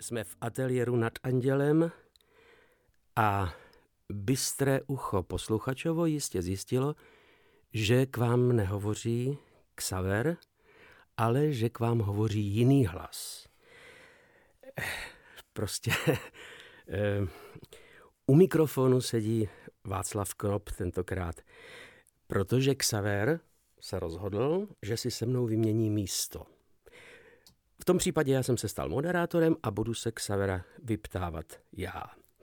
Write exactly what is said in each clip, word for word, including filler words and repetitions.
Jsme v ateliéru nad Andělem a bystré ucho posluchačovo jistě zjistilo, že k vám nehovoří Xaver, ale že k vám hovoří jiný hlas. Prostě u mikrofonu sedí Václav Knop tentokrát, protože Xaver se rozhodl, že si se mnou vymění místo. V tom případě já jsem se stal moderátorem a budu se Xavera vyptávat já.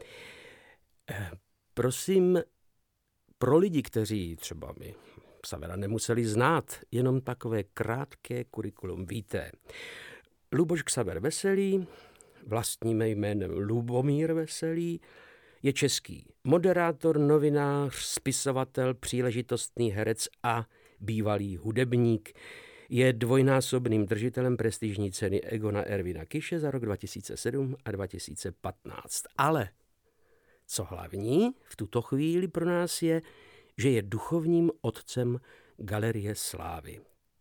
Prosím, pro lidi, kteří třeba mi Xavera nemuseli znát, jenom takové krátké kurikulum. Víte, Luboš Xaver Veselý, vlastním jménem Lubomír Veselý, je český moderátor, novinář, spisovatel, příležitostný herec a bývalý hudebník. Je dvojnásobným držitelem prestižní ceny Egona Ervina Kiše za rok dva tisíce sedm a dva tisíce patnáct. Ale co hlavní v tuto chvíli pro nás je, že je duchovním otcem Galerie Slávy.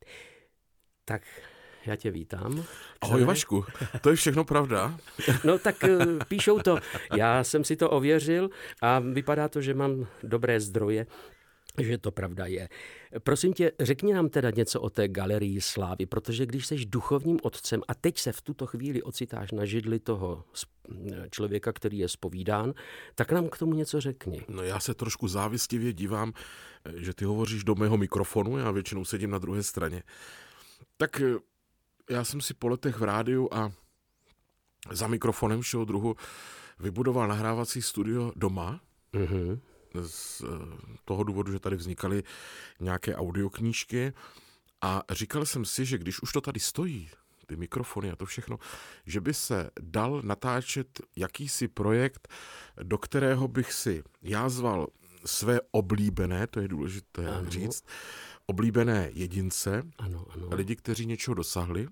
Tak já tě vítám. Ahoj Vašku, to je všechno pravda? No tak píšou to. Já jsem si to ověřil a vypadá to, že mám dobré zdroje, že to pravda je. Prosím tě, řekni nám teda něco o té Galerii Slávy, protože když jsi duchovním otcem a teď se v tuto chvíli ocitáš na židli toho člověka, který je zpovídán, tak nám k tomu něco řekni. No já se trošku závistivě dívám, že ty hovoříš do mého mikrofonu, já většinou sedím na druhé straně. Tak já jsem si po letech v rádiu a za mikrofonem všeho druhu vybudoval nahrávací studio doma. Mhm. Z toho důvodu, že tady vznikaly nějaké audioknížky a říkal jsem si, že když už to tady stojí, ty mikrofony a to všechno, že by se dal natáčet jakýsi projekt, do kterého bych si já zval své oblíbené, to je důležité ano. říct, oblíbené jedince, ano, ano. lidi, kteří něčeho dosahli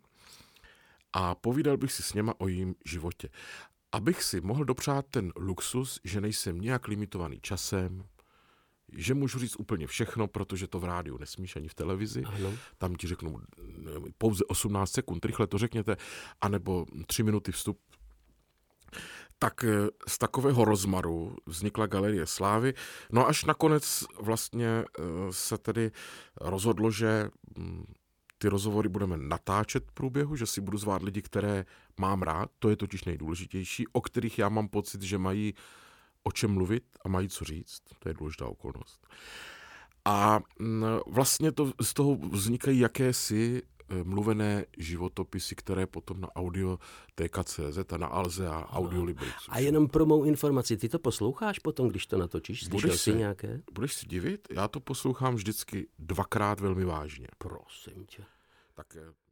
a povídal bych si s něma o jejím životě. Abych si mohl dopřát ten luxus, že nejsem nějak limitovaný časem, že můžu říct úplně všechno, protože to v rádiu nesmíš ani v televizi. Ano. Tam ti řeknu pouze osmnáct sekund, rychle to řekněte, anebo tři minuty vstup. Tak z takového rozmaru vznikla Galerie Slávy. No až nakonec vlastně se tedy rozhodlo, že ty rozhovory budeme natáčet v průběhu, že si budu zvát lidi, které mám rád, to je totiž nejdůležitější, o kterých já mám pocit, že mají o čem mluvit a mají co říct, to je důležitá okolnost. A vlastně to, z toho vznikají jakési mluvené životopisy, které potom na audio T K C Z a na Alze a Audiolibrix. A jenom pro mou informaci, ty to posloucháš potom, když to natočíš? Slyšel jsi nějaké? Budeš si divit? Já to poslouchám vždycky dvakrát velmi vážně. Prosím tě. Tak